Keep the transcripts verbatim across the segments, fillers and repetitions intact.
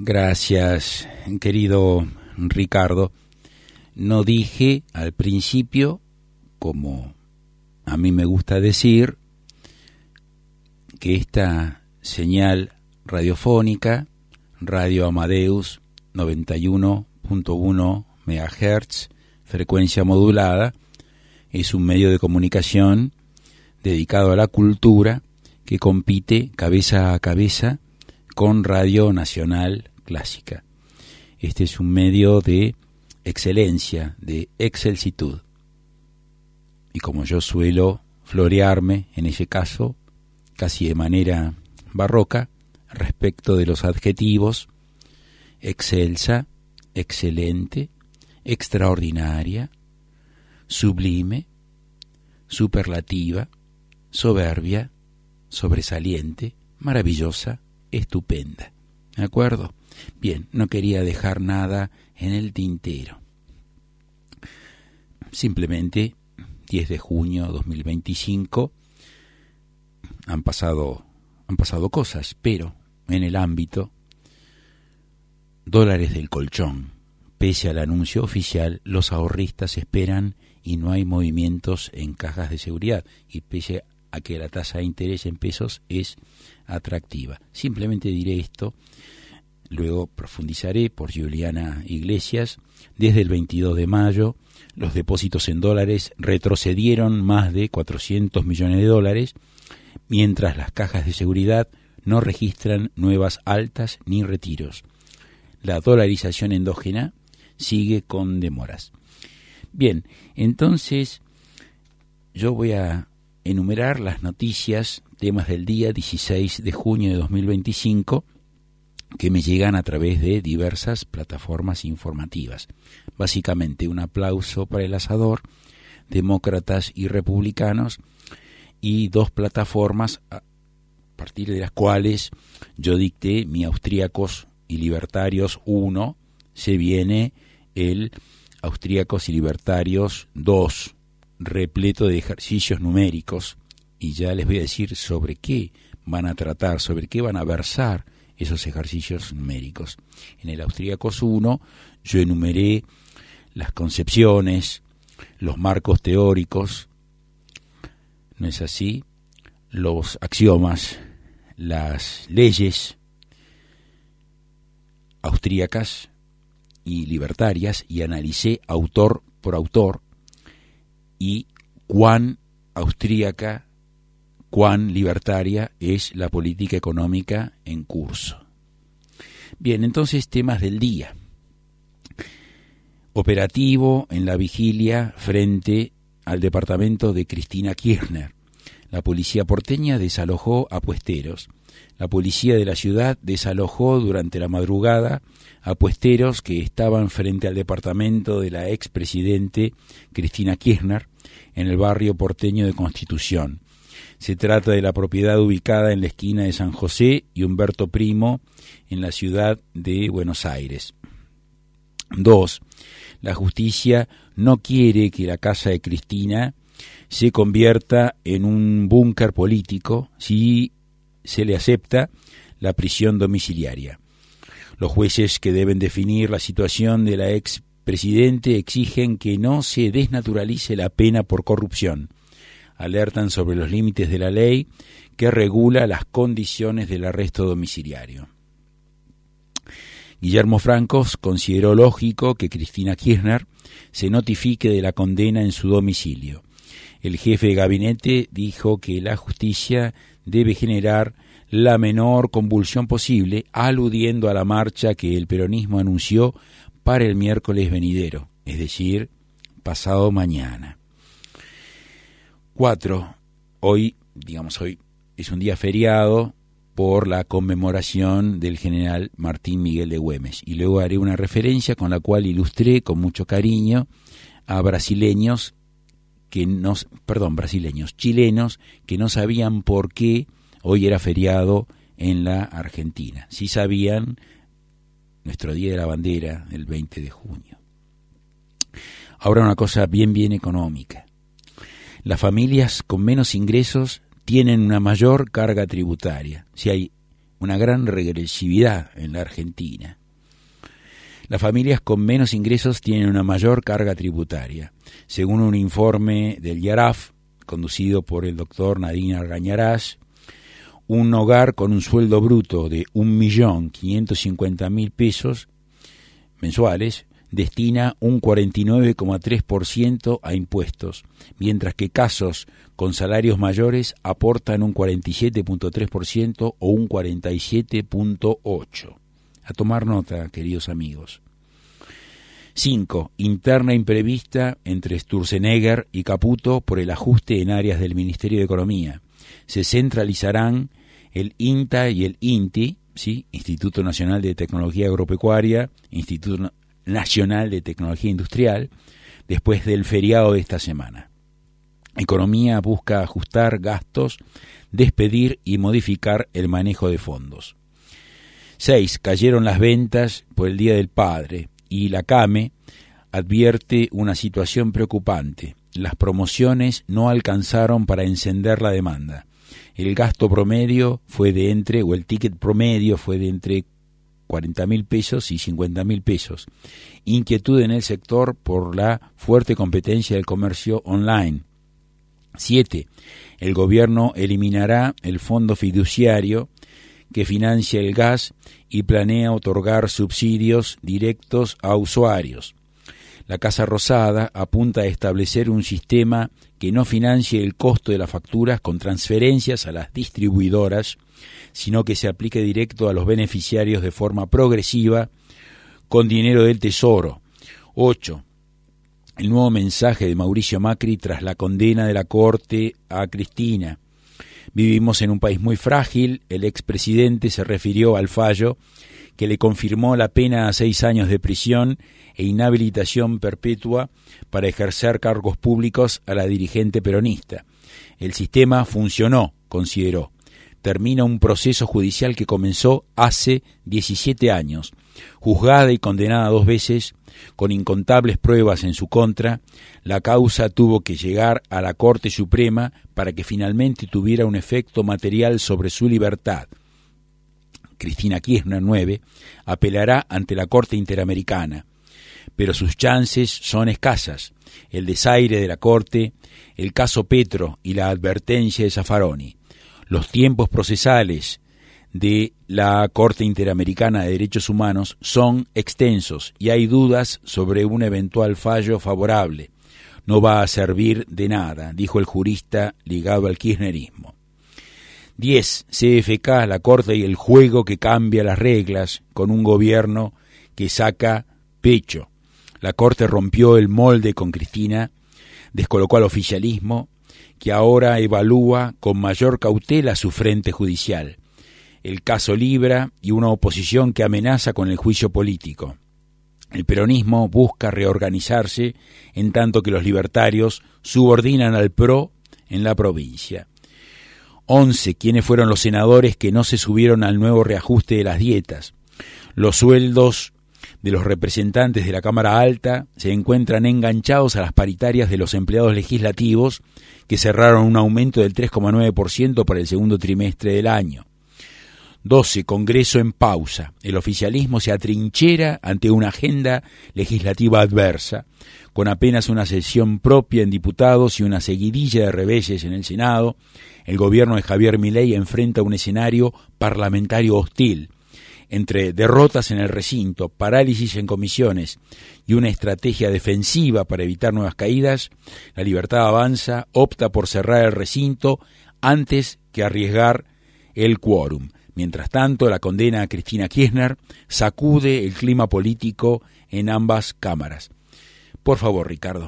Gracias, querido Ricardo. No dije al principio, como a mí me gusta decir, que esta señal radiofónica, Radio Amadeus noventa y uno punto uno megahertz, frecuencia modulada, es un medio de comunicación dedicado a la cultura que compite cabeza a cabeza con Radio Nacional Clásica. Este es un medio de excelencia, de excelsitud. Y como yo suelo florearme, en ese caso, casi de manera barroca, respecto de los adjetivos, excelsa, excelente, extraordinaria, sublime, superlativa, soberbia, sobresaliente, maravillosa, estupenda. ¿De acuerdo? Bien, no quería dejar nada en el tintero. Simplemente, diez de junio de dos mil veinticinco, han pasado, han pasado cosas, pero en el ámbito dólares del colchón. Pese al anuncio oficial, los ahorristas esperan y no hay movimientos en cajas de seguridad, y pese a que la tasa de interés en pesos es atractiva. Simplemente diré esto, luego profundizaré por Juliana Iglesias. Desde el veintidós de mayo, los depósitos en dólares retrocedieron más de cuatrocientos millones de dólares, mientras las cajas de seguridad no registran nuevas altas ni retiros. La dolarización endógena sigue con demoras. Bien, entonces yo voy a enumerar las noticias, temas del día dieciséis de junio de dos mil veinticinco, que me llegan a través de diversas plataformas informativas. Básicamente un aplauso para el asador, demócratas y republicanos, y dos plataformas a partir de las cuales yo dicté mi Austríacos y Libertarios uno, se viene el Austríacos y Libertarios dos, repleto de ejercicios numéricos, y ya les voy a decir sobre qué van a tratar, sobre qué van a versar esos ejercicios numéricos. En el Austríacos uno yo enumeré las concepciones, los marcos teóricos, ¿no es así?, los axiomas, las leyes austríacas y libertarias, y analicé autor por autor y cuán austríaca, cuán libertaria es la política económica en curso. Bien, entonces temas del día. Operativo en la vigilia frente al departamento de Cristina Kirchner. La policía porteña desalojó a puesteros. La policía de la ciudad desalojó durante la madrugada a puesteros que estaban frente al departamento de la expresidente Cristina Kirchner en el barrio porteño de Constitución. Se trata de la propiedad ubicada en la esquina de San José y Humberto Primo en la ciudad de Buenos Aires. Dos, la justicia no quiere que la casa de Cristina se convierta en un búnker político si se le acepta la prisión domiciliaria. Los jueces que deben definir la situación de la expresidente exigen que no se desnaturalice la pena por corrupción. Alertan sobre los límites de la ley que regula las condiciones del arresto domiciliario. Guillermo Francos consideró lógico que Cristina Kirchner se notifique de la condena en su domicilio. El jefe de gabinete dijo que la justicia debe generar la menor convulsión posible, aludiendo a la marcha que el peronismo anunció para el miércoles venidero, es decir, pasado mañana. Cuatro, hoy, digamos hoy, es un día feriado por la conmemoración del general Martín Miguel de Güemes, y luego haré una referencia con la cual ilustré con mucho cariño a brasileños que no, perdón, brasileños, chilenos que no sabían por qué hoy era feriado en la Argentina. Sí sabían nuestro Día de la Bandera, el veinte de junio. Ahora una cosa bien, bien económica. Las familias con menos ingresos tienen una mayor carga tributaria. Si hay una gran regresividad en la Argentina. Las familias con menos ingresos tienen una mayor carga tributaria. Según un informe del IARAF, conducido por el doctor Nadine Argañarás, un hogar con un sueldo bruto de un millón quinientos cincuenta mil pesos mensuales destina un cuarenta y nueve coma tres por ciento a impuestos, mientras que casos con salarios mayores aportan un cuarenta y siete coma tres por ciento o un cuarenta y siete coma ocho por ciento. A tomar nota, queridos amigos. cinco. Interna imprevista entre Sturzenegger y Caputo por el ajuste en áreas del Ministerio de Economía. Se centralizarán el INTA y el INTI, ¿sí? Instituto Nacional de Tecnología Agropecuaria, Instituto Nacional de Tecnología Industrial, después del feriado de esta semana. Economía busca ajustar gastos, despedir y modificar el manejo de fondos. seis. Cayeron las ventas por el Día del Padre y la CAME advierte una situación preocupante. Las promociones no alcanzaron para encender la demanda. El gasto promedio fue de entre, o el ticket promedio fue de entre cuarenta mil pesos y cincuenta mil pesos. Inquietud en el sector por la fuerte competencia del comercio online. siete. El gobierno eliminará el fondo fiduciario que financia el gas y planea otorgar subsidios directos a usuarios. La Casa Rosada apunta a establecer un sistema que no financie el costo de las facturas con transferencias a las distribuidoras, sino que se aplique directo a los beneficiarios de forma progresiva con dinero del Tesoro. ocho. El nuevo mensaje de Mauricio Macri tras la condena de la Corte a Cristina. Vivimos en un país muy frágil. El expresidente se refirió al fallo que le confirmó la pena a seis años de prisión e inhabilitación perpetua para ejercer cargos públicos a la dirigente peronista. El sistema funcionó, consideró. Termina un proceso judicial que comenzó hace diecisiete años. Juzgada y condenada dos veces, con incontables pruebas en su contra, la causa tuvo que llegar a la Corte Suprema para que finalmente tuviera un efecto material sobre su libertad. Cristina Kirchner, nueve, apelará ante la Corte Interamericana, pero sus chances son escasas. El desaire de la Corte, el caso Petro y la advertencia de Zaffaroni. Los tiempos procesales de la Corte Interamericana de Derechos Humanos son extensos y hay dudas sobre un eventual fallo favorable. No va a servir de nada, dijo el jurista ligado al kirchnerismo. diez. C F K, la Corte y el juego que cambia las reglas con un gobierno que saca pecho. La Corte rompió el molde con Cristina, descolocó al oficialismo, que ahora evalúa con mayor cautela su frente judicial. El caso Libra y una oposición que amenaza con el juicio político. El peronismo busca reorganizarse en tanto que los libertarios subordinan al P R O en la provincia. once. ¿Quiénes fueron los senadores que no se subieron al nuevo reajuste de las dietas? Los sueldos de los representantes de la Cámara Alta se encuentran enganchados a las paritarias de los empleados legislativos, que cerraron un aumento del tres coma nueve por ciento para el segundo trimestre del año. doce. Congreso en pausa. El oficialismo se atrinchera ante una agenda legislativa adversa, con apenas una sesión propia en diputados y una seguidilla de reveses en el Senado. El gobierno de Javier Milei enfrenta un escenario parlamentario hostil. Entre derrotas en el recinto, parálisis en comisiones y una estrategia defensiva para evitar nuevas caídas, la Libertad Avanza opta por cerrar el recinto antes que arriesgar el quórum. Mientras tanto, la condena a Cristina Kirchner sacude el clima político en ambas cámaras. Por favor, Ricardo.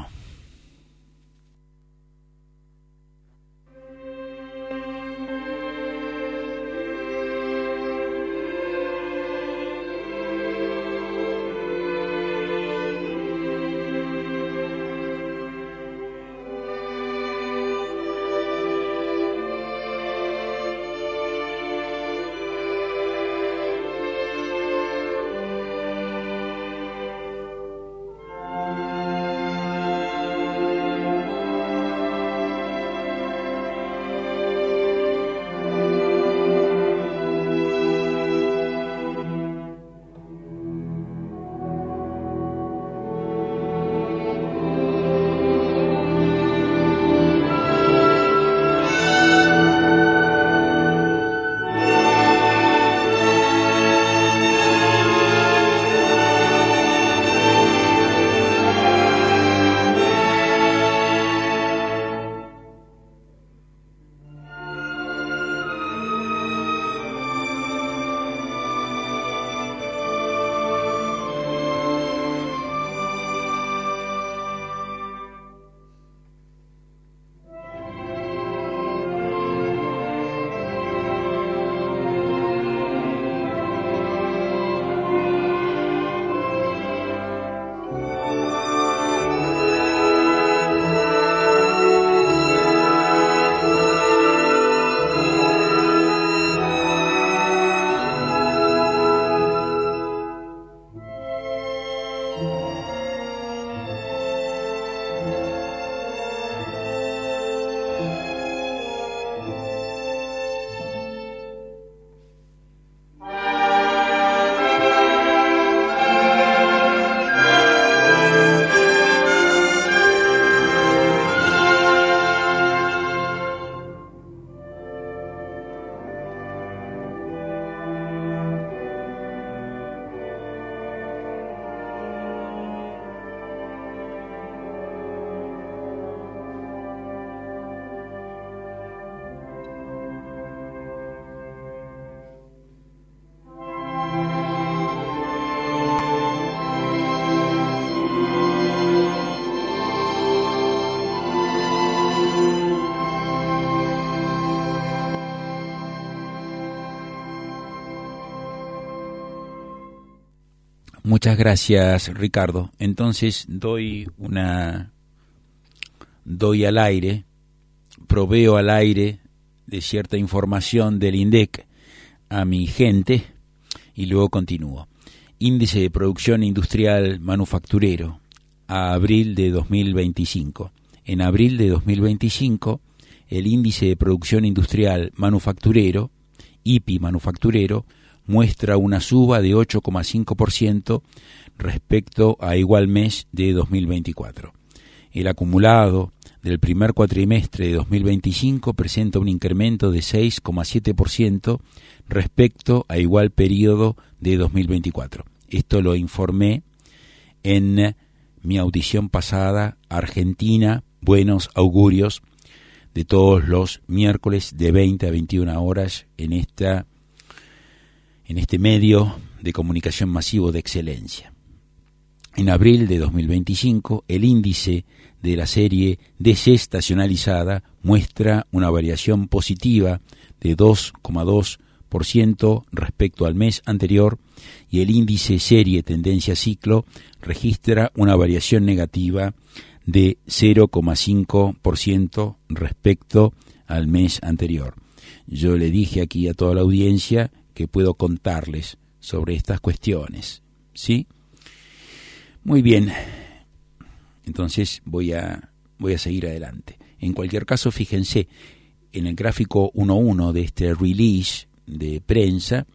Muchas gracias, Ricardo. Entonces doy una doy al aire, proveo al aire de cierta información del INDEC a mi gente y luego continúo. Índice de producción industrial manufacturero a abril de dos mil veinticinco. En abril de dos mil veinticinco, el índice de producción industrial manufacturero, I P I manufacturero, muestra una suba de ocho coma cinco por ciento respecto a igual mes de dos mil veinticuatro. El acumulado del primer cuatrimestre de dos mil veinticinco presenta un incremento de seis coma siete por ciento respecto a igual periodo de dos mil veinticuatro. Esto lo informé en mi audición pasada, Argentina, buenos augurios, de todos los miércoles de veinte a veintiuna horas en esta en este medio de comunicación masivo de excelencia. En abril de dos mil veinticinco, el índice de la serie desestacionalizada muestra una variación positiva de dos coma dos por ciento respecto al mes anterior y el índice serie tendencia ciclo registra una variación negativa de cero coma cinco por ciento respecto al mes anterior. Yo le dije aquí a toda la audiencia que puedo contarles sobre estas cuestiones, ¿sí? Muy bien, entonces voy a, voy a seguir adelante. En cualquier caso, fíjense, en el gráfico uno punto uno de este release de prensa,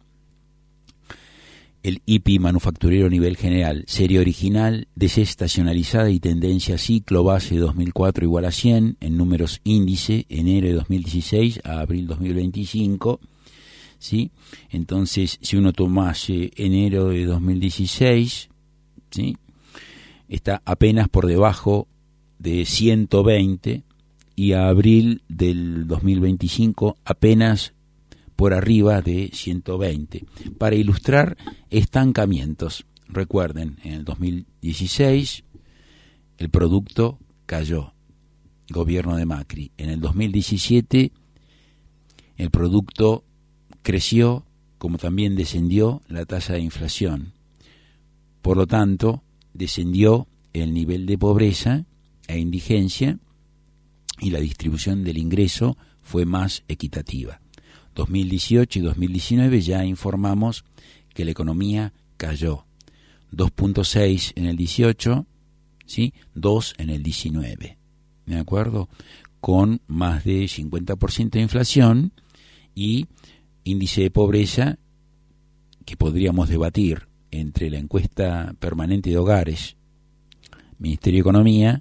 el I P I manufacturero a nivel general, serie original, desestacionalizada y tendencia ciclo base dos mil cuatro igual a cien, en números índice, enero de dos mil dieciséis a abril dos mil veinticinco, ¿sí? Entonces, si uno tomase enero de dos mil dieciséis, ¿sí?, está apenas por debajo de ciento veinte y a abril del dos mil veinticinco apenas por arriba de ciento veinte. Para ilustrar estancamientos, recuerden, en el dos mil dieciséis el producto cayó, gobierno de Macri. En el dos mil diecisiete el producto creció, como también descendió la tasa de inflación. Por lo tanto, descendió el nivel de pobreza e indigencia y la distribución del ingreso fue más equitativa. dos mil dieciocho y dos mil diecinueve ya informamos que la economía cayó. dos punto seis en el dieciocho, ¿sí?, dos en el diecinueve, ¿de acuerdo? Con más de cincuenta por ciento de inflación y índice de pobreza que podríamos debatir entre la encuesta permanente de hogares, Ministerio de Economía,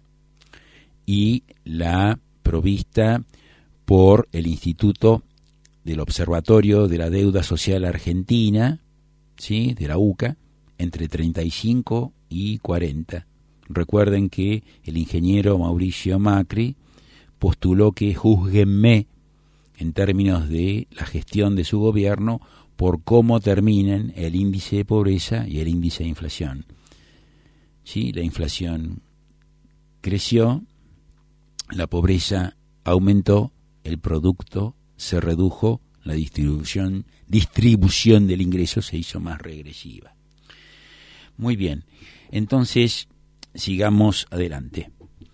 y la provista por el Instituto del Observatorio de la Deuda Social Argentina, ¿sí?, de la U C A, entre treinta y cinco y cuarenta. Recuerden que el ingeniero Mauricio Macri postuló que júzguenme en términos de la gestión de su gobierno por cómo terminan el índice de pobreza y el índice de inflación. Sí, la inflación creció, la pobreza aumentó, el producto se redujo, la distribución, distribución del ingreso se hizo más regresiva. Muy bien, entonces sigamos adelante.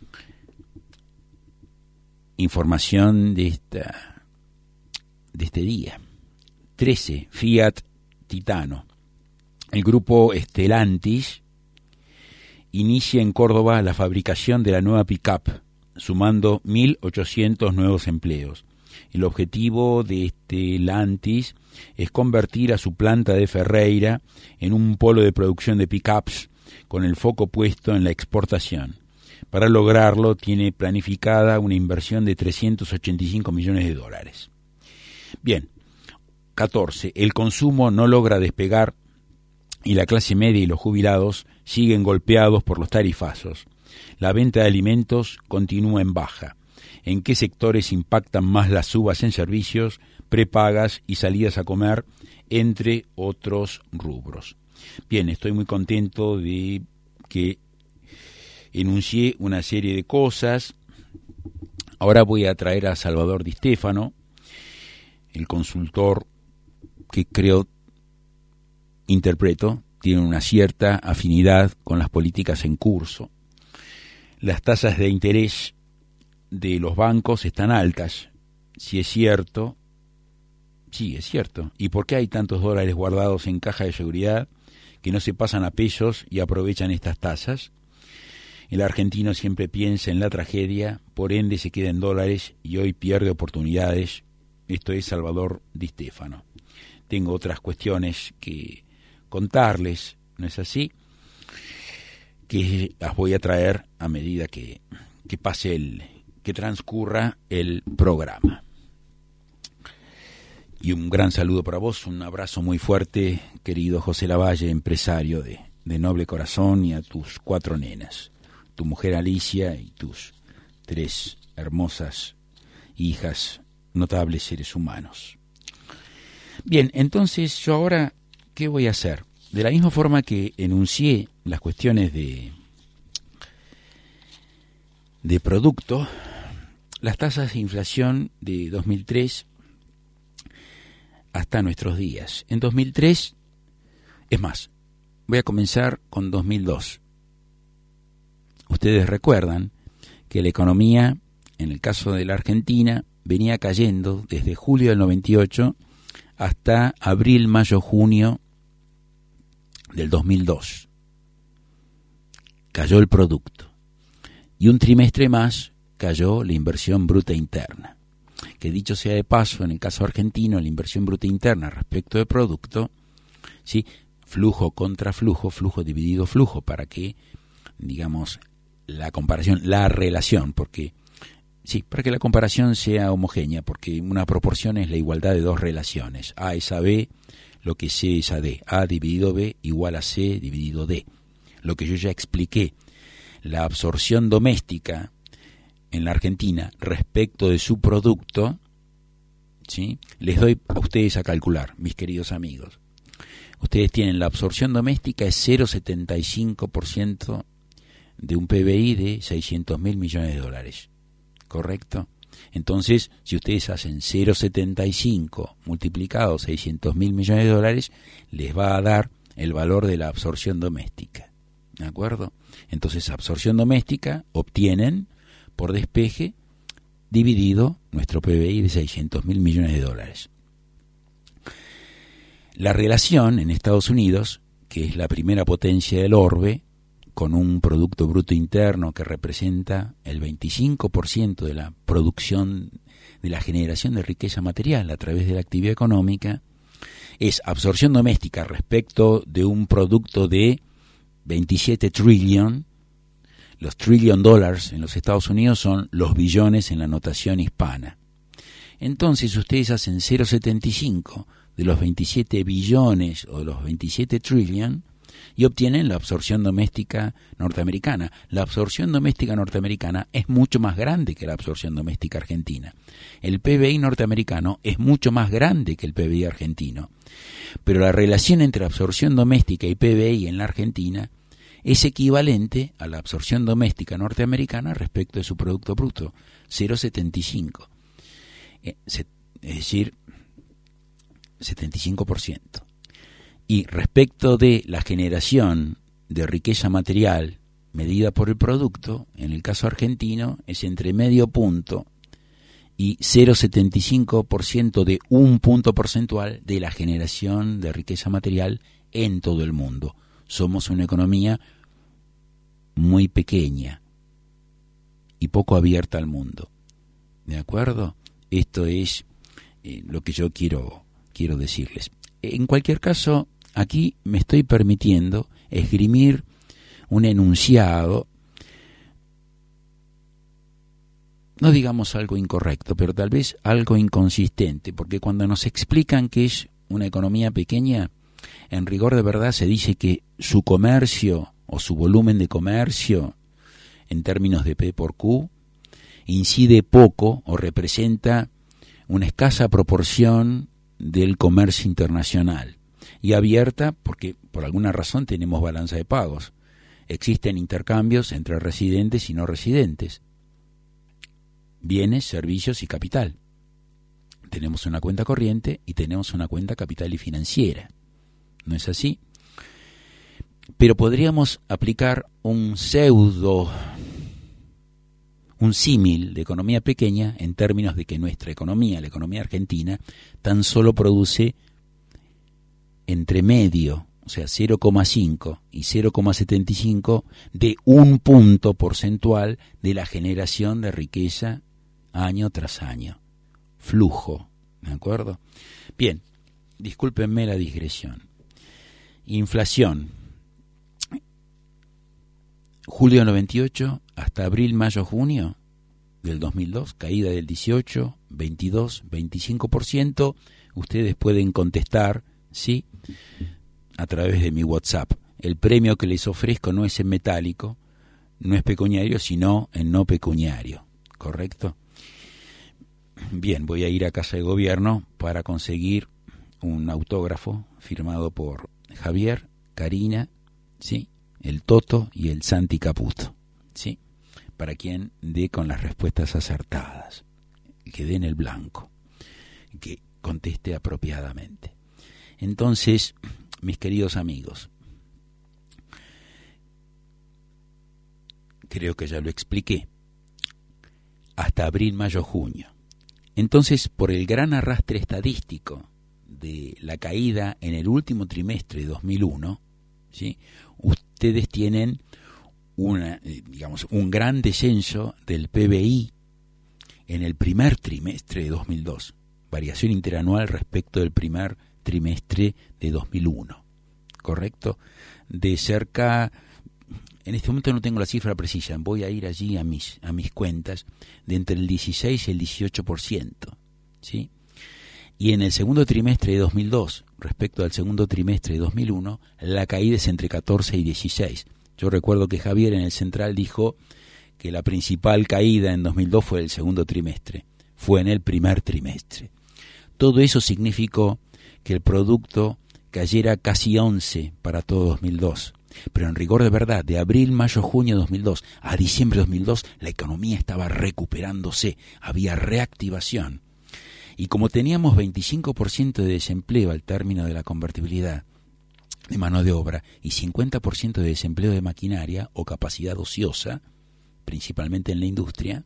Información de esta de este día. trece, Fiat Titano. El grupo Stellantis inicia en Córdoba la fabricación de la nueva pick-up, sumando mil ochocientos nuevos empleos. El objetivo de Stellantis es convertir a su planta de Ferreira en un polo de producción de pick-ups con el foco puesto en la exportación. Para lograrlo, tiene planificada una inversión de trescientos ochenta y cinco millones de dólares. Bien, catorce. El consumo no logra despegar y la clase media y los jubilados siguen golpeados por los tarifazos. La venta de alimentos continúa en baja. ¿En qué sectores impactan más las subas en servicios, prepagas y salidas a comer, entre otros rubros? Bien, estoy muy contento de que enuncié una serie de cosas. Ahora voy a traer a Salvador Di Stefano, el consultor que creo, interpreto, tienen una cierta afinidad con las políticas en curso. Las tasas de interés de los bancos están altas. Si es cierto, sí, es cierto. ¿Y por qué hay tantos dólares guardados en caja de seguridad que no se pasan a pesos y aprovechan estas tasas? El argentino siempre piensa en la tragedia, por ende se queda en dólares y hoy pierde oportunidades. Esto es Salvador Di Stefano. Tengo otras cuestiones que contarles, ¿no es así? Que las voy a traer a medida que, que pase el, que transcurra el programa. Y un gran saludo para vos, un abrazo muy fuerte, querido José Lavalle, empresario de, de noble corazón, y a tus cuatro nenas, tu mujer Alicia y tus tres hermosas hijas, notables seres humanos. Bien, entonces yo ahora, ¿qué voy a hacer? De la misma forma que enuncié las cuestiones de, de producto, las tasas de inflación de dos mil tres hasta nuestros días. En dos mil tres, es más, voy a comenzar con dos mil dos. Ustedes recuerdan que la economía, en el caso de la Argentina, venía cayendo desde julio del noventa y ocho hasta abril, mayo, junio del dos mil dos. Cayó el producto. Y un trimestre más cayó la inversión bruta interna. Que dicho sea de paso, en el caso argentino, la inversión bruta interna respecto de producto, ¿sí? Flujo contra flujo, flujo dividido flujo, para que, digamos, la comparación, la relación, porque, sí, para que la comparación sea homogénea, porque una proporción es la igualdad de dos relaciones. A es a B, lo que C es a D. A dividido B igual a C dividido D. Lo que yo ya expliqué, la absorción doméstica en la Argentina respecto de su producto, ¿sí? Les doy a ustedes a calcular, mis queridos amigos. Ustedes tienen la absorción doméstica es cero coma setenta y cinco por ciento de un P B I de seiscientos mil millones de dólares, ¿correcto? Entonces, si ustedes hacen cero coma setenta y cinco multiplicado seiscientos mil millones de dólares, les va a dar el valor de la absorción doméstica, ¿de acuerdo? Entonces, absorción doméstica obtienen por despeje dividido nuestro P B I de seiscientos mil millones de dólares. La relación en Estados Unidos, que es la primera potencia del orbe, con un Producto Bruto Interno que representa el veinticinco por ciento de la producción, de la generación de riqueza material a través de la actividad económica, es absorción doméstica respecto de un producto de veintisiete trillion. Los trillion dollars en los Estados Unidos son los billones en la notación hispana. Entonces ustedes hacen cero coma setenta y cinco de los veintisiete billones o de los veintisiete trillion y obtienen la absorción doméstica norteamericana. La absorción doméstica norteamericana es mucho más grande que la absorción doméstica argentina. El P B I norteamericano es mucho más grande que el P B I argentino. Pero la relación entre absorción doméstica y P B I en la Argentina es equivalente a la absorción doméstica norteamericana respecto de su Producto Bruto, cero coma setenta y cinco. Es decir, setenta y cinco por ciento. Y respecto de la generación de riqueza material medida por el producto, en el caso argentino, es entre medio punto y cero coma setenta y cinco por ciento de un punto porcentual de la generación de riqueza material en todo el mundo. Somos una economía muy pequeña y poco abierta al mundo. ¿De acuerdo? Esto es eh, lo que yo quiero, quiero decirles. En cualquier caso, aquí me estoy permitiendo esgrimir un enunciado, no digamos algo incorrecto, pero tal vez algo inconsistente, porque cuando nos explican que es una economía pequeña, en rigor de verdad se dice que su comercio o su volumen de comercio, en términos de P por Q, incide poco o representa una escasa proporción del comercio internacional. Y abierta porque por alguna razón tenemos balanza de pagos. Existen intercambios entre residentes y no residentes. Bienes, servicios y capital. Tenemos una cuenta corriente y tenemos una cuenta capital y financiera. ¿No es así? pero podríamos aplicar un pseudo, un símil de economía pequeña en términos de que nuestra economía, la economía argentina, tan solo produce entre medio, o sea, cero coma cinco y cero coma setenta y cinco de un punto porcentual de la generación de riqueza año tras año. Flujo, ¿de acuerdo? Bien, discúlpenme la digresión. Inflación. Julio noventa y ocho hasta abril, mayo, junio del dos mil dos, caída del dieciocho, veintidós, veinticinco por ciento. Ustedes pueden contestar, ¿sí?, a través de mi WhatsApp. El premio que les ofrezco no es en metálico, no es pecuniario, sino en no pecuniario, ¿correcto? Bien, voy a ir a Casa de Gobierno para conseguir un autógrafo firmado por Javier, Karina, ¿sí?, el Toto y el Santi Caputo, ¿sí?, para quien dé con las respuestas acertadas, que dé en el blanco, que conteste apropiadamente. Entonces, mis queridos amigos, creo que ya lo expliqué, hasta abril, mayo, junio. Entonces, por el gran arrastre estadístico de la caída en el último trimestre de dos mil uno, ¿sí?, ustedes tienen una, digamos, un gran descenso del P B I en el primer trimestre de dos mil dos, variación interanual respecto del primer trimestre de dos mil uno, ¿correcto? De cerca, en este momento no tengo la cifra precisa, voy a ir allí a mis, a mis cuentas, de entre el dieciséis y el dieciocho por ciento, ¿sí? Y en el segundo trimestre de dos mil dos, respecto al segundo trimestre de dos mil uno, la caída es entre catorce y dieciséis. Yo recuerdo que Javier en el Central dijo que la principal caída en dos mil dos fue el segundo trimestre, fue en el primer trimestre. Todo eso significó que el producto cayera casi once para todo dos mil dos. Pero en rigor de verdad, de abril, mayo, junio de dos mil dos a diciembre de dos mil dos, la economía estaba recuperándose, había reactivación. Y como teníamos veinticinco por ciento de desempleo al término de la convertibilidad de mano de obra y cincuenta por ciento de desempleo de maquinaria o capacidad ociosa, principalmente en la industria,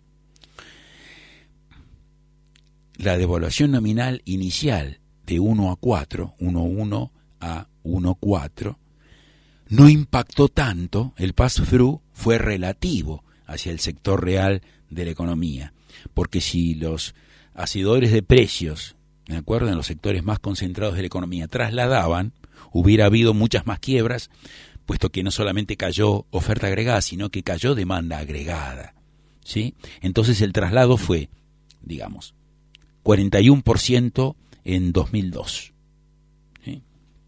la devaluación nominal inicial de uno a cuatro, uno punto uno a uno punto cuatro, no impactó tanto, el pass-through fue relativo hacia el sector real de la economía, porque si los hacedores de precios, ¿de acuerdo?, en los sectores más concentrados de la economía trasladaban, hubiera habido muchas más quiebras, puesto que no solamente cayó oferta agregada, sino que cayó demanda agregada, ¿sí? Entonces el traslado fue, digamos, cuarenta y uno por ciento en dos mil dos, ¿sí?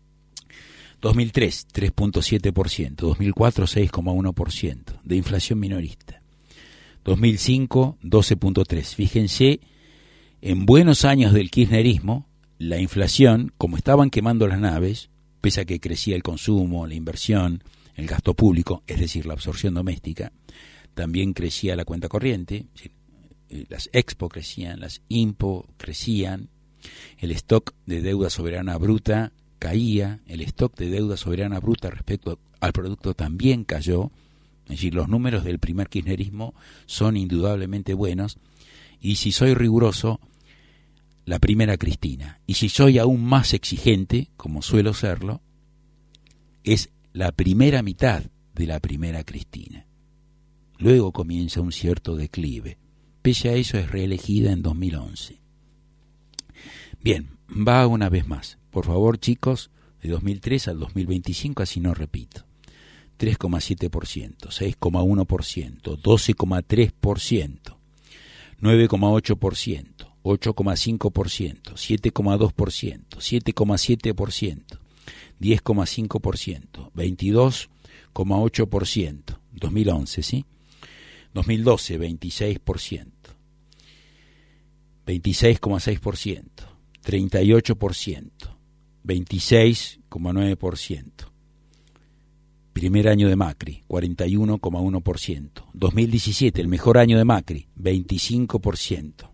dos mil tres, tres punto siete por ciento, dos mil cuatro, seis coma uno por ciento de inflación minorista, dos mil cinco, doce punto tres por ciento. Fíjense, en buenos años del kirchnerismo, la inflación, como estaban quemando las naves, pese a que crecía el consumo, la inversión, el gasto público, es decir, la absorción doméstica, también crecía la cuenta corriente, las expo crecían, las impo crecían, el stock de deuda soberana bruta caía, el stock de deuda soberana bruta respecto al producto también cayó, es decir, los números del primer kirchnerismo son indudablemente buenos, y si soy riguroso, la primera Cristina, y si soy aún más exigente, como suelo serlo, es la primera mitad de la primera Cristina. Luego comienza un cierto declive. Pese a eso es reelegida en dos mil once. Bien, va una vez más. Por favor, chicos, de dos mil tres al dos mil veinticinco, así no repito. tres coma siete por ciento, seis coma uno por ciento, doce coma tres por ciento, nueve coma ocho por ciento, ocho coma cinco por ciento, siete coma dos por ciento, siete coma siete por ciento, diez coma cinco por ciento, veintidós coma ocho por ciento, dos mil once, ¿sí? dos mil doce, veintiséis por ciento, veintiséis coma seis por ciento, treinta y ocho por ciento, veintiséis coma nueve por ciento. Primer año de Macri, cuarenta y uno coma uno por ciento. dos mil diecisiete, el mejor año de Macri, veinticinco por ciento.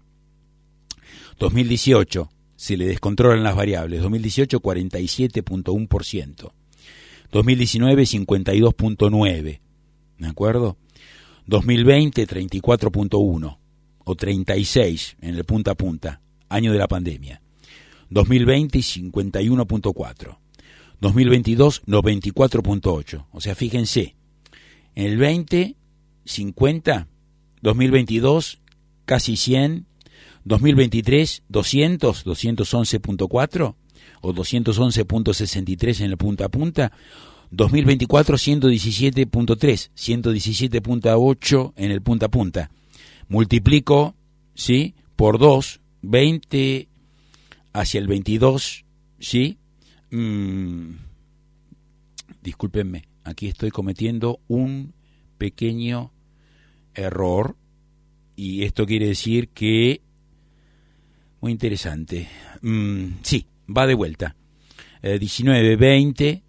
dos mil dieciocho, se le descontrolan las variables, dos mil dieciocho, cuarenta y siete coma uno por ciento. dos mil diecinueve cincuenta y dos punto nueve, ¿de acuerdo? dos mil veinte treinta y cuatro punto uno o treinta y seis en el punta a punta, año de la pandemia. dos mil veinte cincuenta y uno punto cuatro. dos mil veintidós noventa y cuatro punto ocho. O sea, fíjense, en el veinte cincuenta, dos mil veintidós casi cien, dos mil veintitrés doscientos, doscientos once punto cuatro o doscientos once punto sesenta y tres en el punta a punta, dos mil veinticuatro ciento diecisiete punto tres, ciento diecisiete punto ocho en el punta a punta. Multiplico, ¿sí?, por dos, veinte hacia el veintidós, ¿sí? Mm, discúlpenme, aquí estoy cometiendo un pequeño error y esto quiere decir que, muy interesante, mm, sí, va de vuelta, eh, diecinueve, veinte,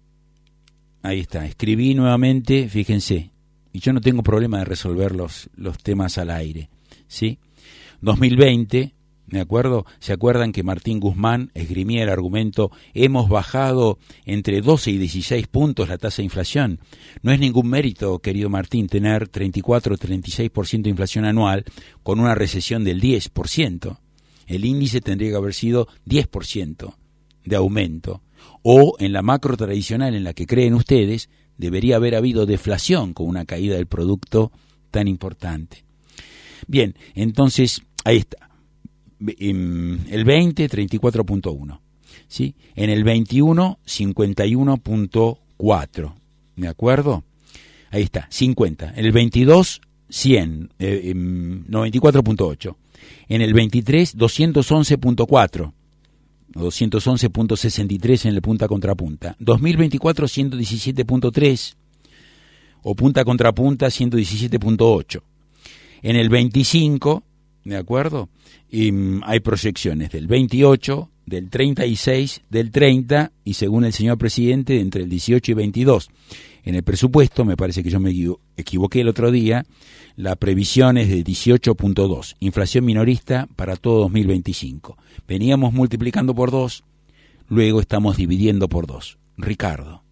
ahí está, escribí nuevamente, fíjense, y yo no tengo problema de resolver los, los temas al aire, ¿sí? dos mil veinte, ¿de acuerdo? ¿Se acuerdan que Martín Guzmán esgrimía el argumento, hemos bajado entre doce y dieciséis puntos la tasa de inflación? No es ningún mérito, querido Martín, tener treinta y cuatro o treinta y seis por ciento de inflación anual con una recesión del diez por ciento. El índice tendría que haber sido diez por ciento de aumento. O en la macro tradicional en la que creen ustedes, debería haber habido deflación con una caída del producto tan importante. Bien, entonces, ahí está. El veinte, treinta y cuatro punto uno, ¿sí? En el veintiuno, cincuenta y uno punto cuatro, ¿de acuerdo? Ahí está, cincuenta. En el veintidós, cien, eh, noventa y cuatro punto ocho. En el veintitrés, doscientos once punto cuatro, doscientos once punto sesenta y tres en el punta contra punta. dos mil veinticuatro, ciento diecisiete punto tres, o punta contra punta, ciento diecisiete punto ocho. En el veinticinco, ¿de acuerdo? Y, um, hay proyecciones del veintiocho, del treinta y seis, del treinta y, según el señor presidente, entre el dieciocho y veintidós. En el presupuesto, me parece que yo me equivoqué el otro día, la previsión es de dieciocho punto dos, inflación minorista para todo dos mil veinticinco. Veníamos multiplicando por dos, luego estamos dividiendo por dos. Ricardo.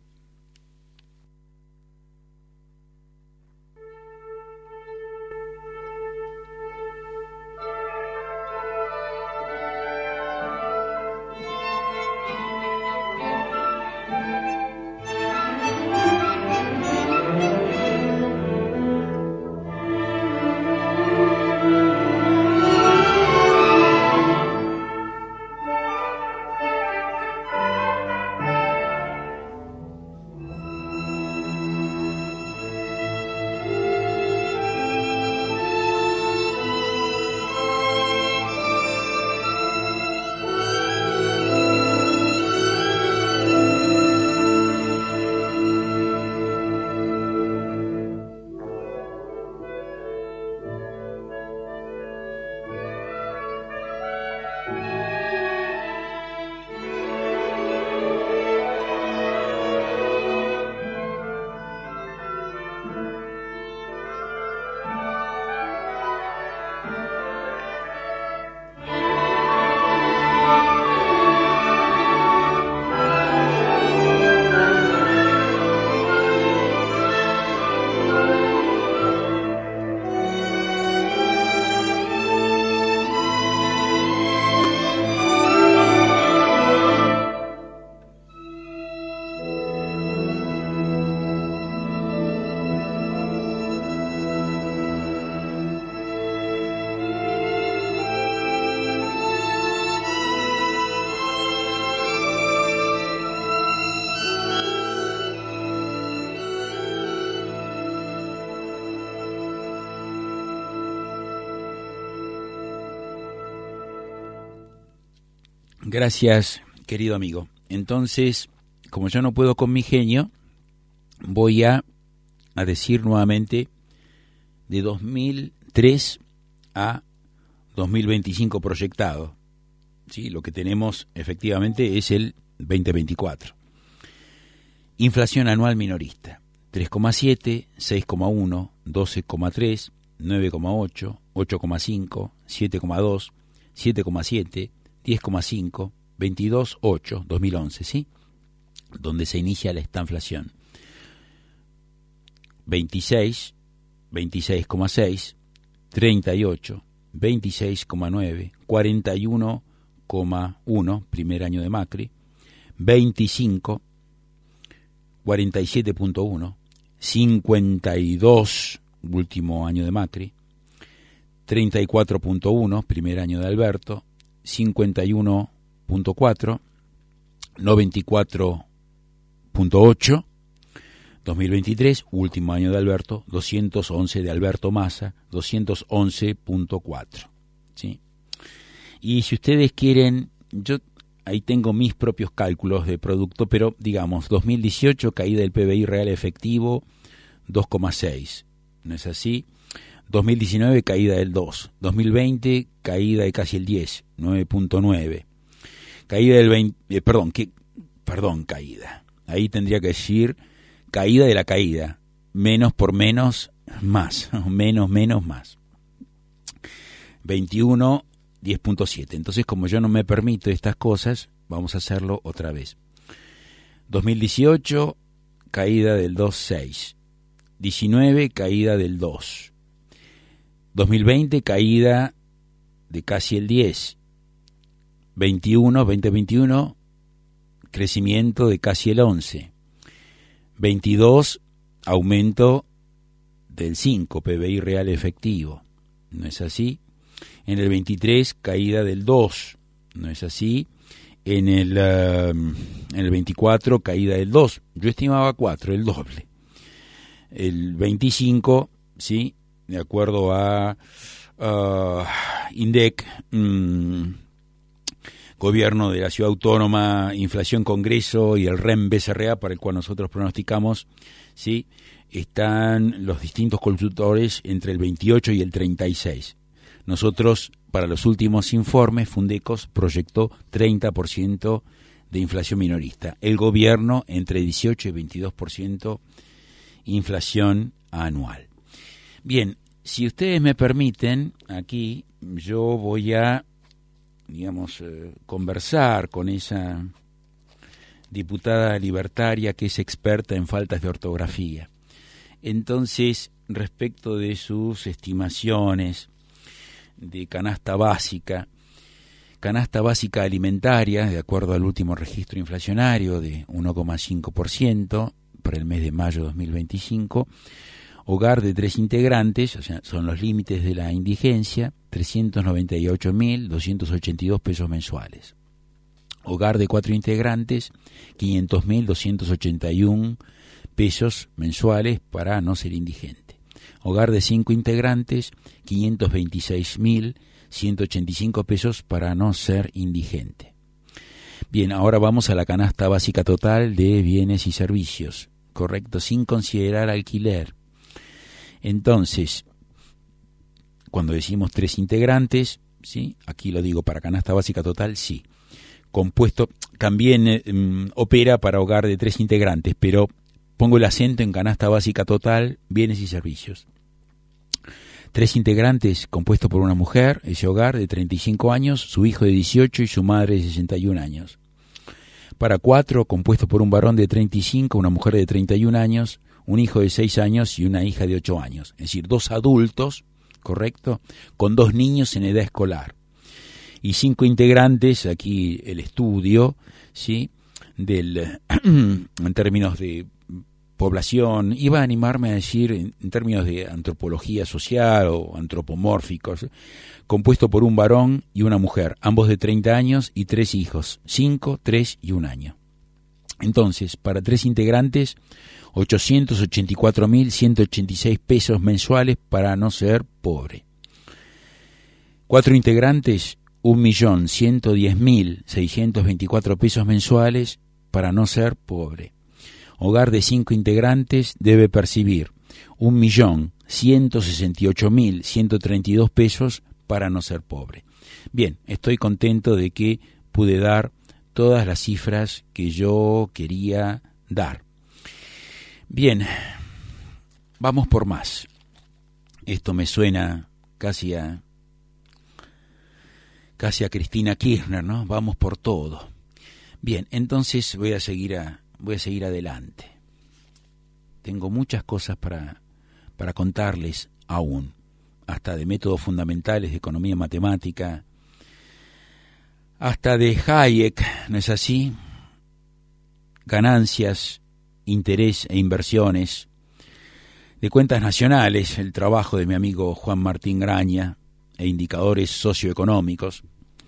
Gracias, querido amigo. Entonces, como yo no puedo con mi genio, voy a, a decir nuevamente de dos mil tres a dos mil veinticinco proyectado. ¿Sí? Lo que tenemos efectivamente es el veinte veinticuatro. Inflación anual minorista, tres coma siete, seis coma uno, doce coma tres, nueve coma ocho, ocho coma cinco, siete coma dos, siete coma siete, diez coma cinco, veintidós coma ocho, dos mil once, ¿sí? donde se inicia la estanflación. veintiséis, veintiséis coma seis, treinta y ocho, veintiséis coma nueve, cuarenta y uno coma uno, primer año de Macri, veinticinco, cuarenta y siete punto uno, cincuenta y dos, último año de Macri, treinta y cuatro punto uno, primer año de Alberto, cincuenta y uno punto cuatro, noventa y cuatro punto ocho, dos mil veintitrés, último año de Alberto, doscientos once de Alberto Massa, doscientos once punto cuatro. ¿Sí? Y si ustedes quieren, yo ahí tengo mis propios cálculos de producto, pero digamos, dos mil dieciocho, caída del P B I real efectivo, dos coma seis. ¿No es así? dos mil diecinueve, caída del dos. dos mil veinte, caída de casi el diez, nueve punto nueve. Caída del veinte, eh, perdón, que, perdón, caída. Ahí tendría que decir caída de la caída. Menos por menos, más. Menos, menos, más. veintiuno, diez punto siete. Entonces, como yo no me permito estas cosas, vamos a hacerlo otra vez. dos mil dieciocho, caída del dos coma seis. diecinueve, caída del dos. dos mil veinte, caída de casi el diez. veintiuno, veinte veintiuno, crecimiento de casi el once. veintidós, aumento del cinco, P B I real efectivo. ¿No es así? En el veintitrés, caída del dos. ¿No es así? En el, uh, en el veinticuatro, caída del dos. Yo estimaba cuatro, el doble. El veinticinco, ¿sí? De acuerdo a uh, INDEC, mmm, Gobierno de la Ciudad Autónoma, Inflación Congreso y el R E M B C R A, para el cual nosotros pronosticamos, ¿sí? Están los distintos consultores entre el veintiocho y el treinta y seis. Nosotros, para los últimos informes, Fundecos proyectó treinta por ciento de inflación minorista. El gobierno entre dieciocho y veintidós por ciento inflación anual. Bien, si ustedes me permiten, aquí yo voy a, digamos, eh, conversar con esa diputada libertaria que es experta en faltas de ortografía. Entonces, respecto de sus estimaciones de canasta básica, canasta básica alimentaria, de acuerdo al último registro inflacionario de uno coma cinco por ciento para el mes de mayo de dos mil veinticinco, hogar de tres integrantes, o sea, son los límites de la indigencia, trescientos noventa y ocho mil doscientos ochenta y dos pesos mensuales. Hogar de cuatro integrantes, quinientos mil doscientos ochenta y uno pesos mensuales para no ser indigente. Hogar de cinco integrantes, quinientos veintiséis mil ciento ochenta y cinco pesos para no ser indigente. Bien, ahora vamos a la canasta básica total de bienes y servicios, correcto, sin considerar alquiler. Entonces, cuando decimos tres integrantes, ¿sí? Aquí lo digo para canasta básica total, sí. Compuesto, también eh, opera para hogar de tres integrantes, pero pongo el acento en canasta básica total, bienes y servicios. Tres integrantes compuesto por una mujer, ese hogar de treinta y cinco años, su hijo de dieciocho y su madre de sesenta y un años. Para cuatro, compuesto por un varón de treinta y cinco, una mujer de treinta y un años, un hijo de seis años y una hija de ocho años. Es decir, dos adultos, ¿correcto?, con dos niños en edad escolar. Y cinco integrantes, aquí el estudio, ¿sí?, del, en términos de población, iba a animarme a decir en, en términos de antropología social o antropomórficos, compuesto por un varón y una mujer, ambos de treinta años y tres hijos, cinco, tres y un año. Entonces, para tres integrantes, ochocientos ochenta y cuatro mil ciento ochenta y seis pesos mensuales para no ser pobre. Cuatro integrantes, un millón ciento diez mil seiscientos veinticuatro pesos mensuales para no ser pobre. Hogar de cinco integrantes debe percibir un millón ciento sesenta y ocho mil ciento treinta y dos pesos para no ser pobre. Bien, estoy contento de que pude dar todas las cifras que yo quería dar. Bien, vamos por más. Esto me suena casi a casi a Cristina Kirchner, ¿no? Vamos por todo. Bien, entonces voy a seguir a voy a seguir adelante. Tengo muchas cosas para, para contarles aún, hasta de métodos fundamentales de economía matemática, hasta de Hayek, ¿no es así? Ganancias, interés e inversiones, de cuentas nacionales, el trabajo de mi amigo Juan Martín Graña e indicadores socioeconómicos.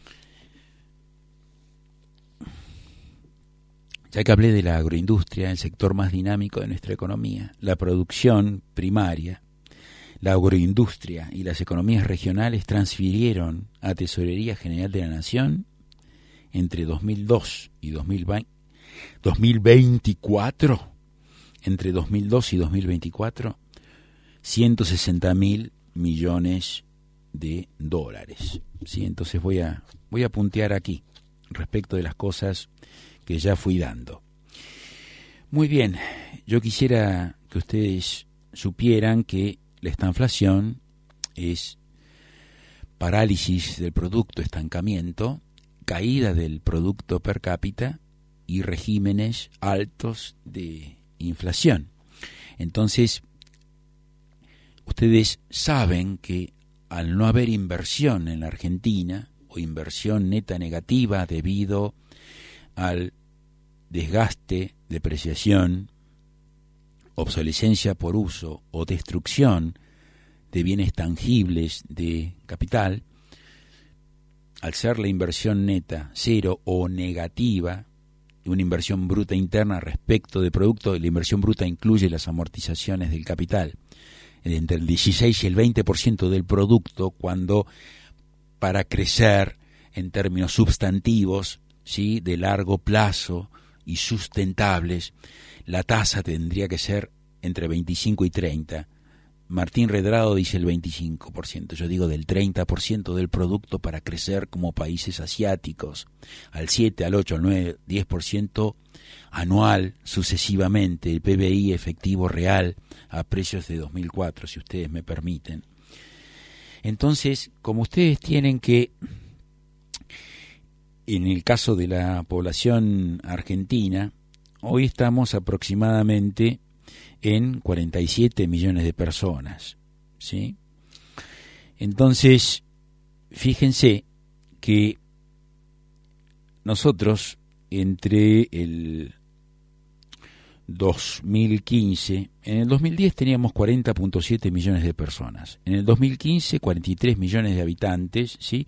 Ya que hablé de la agroindustria, el sector más dinámico de nuestra economía, la producción primaria, la agroindustria y las economías regionales transfirieron a Tesorería General de la Nación entre dos mil dos y dos mil veinticuatro, entre dos mil dos y dos mil veinticuatro, ciento sesenta mil millones de dólares. ¿Sí? Entonces voy a, voy a puntear aquí respecto de las cosas que ya fui dando. Muy bien, yo quisiera que ustedes supieran que la estanflación es parálisis del producto, estancamiento, caída del producto per cápita y regímenes altos de inflación. Entonces, ustedes saben que al no haber inversión en la Argentina, o inversión neta negativa debido al desgaste, depreciación, obsolescencia por uso o destrucción de bienes tangibles de capital, al ser la inversión neta cero o negativa, una inversión bruta interna respecto de producto, la inversión bruta incluye las amortizaciones del capital, entre el dieciséis y el veinte por ciento del producto, cuando para crecer en términos sustantivos, ¿sí?, de largo plazo y sustentables, la tasa tendría que ser entre veinticinco y treinta. Martín Redrado dice el veinticinco por ciento, yo digo del treinta por ciento del producto para crecer como países asiáticos, al siete, al ocho, al nueve, diez por ciento anual sucesivamente, el P B I efectivo real a precios de dos mil cuatro, si ustedes me permiten. Entonces, como ustedes tienen que, en el caso de la población argentina, hoy estamos aproximadamente en cuarenta y siete millones de personas, ¿sí? Entonces, fíjense que nosotros entre el dos mil quince, en el dos mil diez teníamos cuarenta punto siete millones de personas, en el dos mil quince cuarenta y tres millones de habitantes, ¿sí?,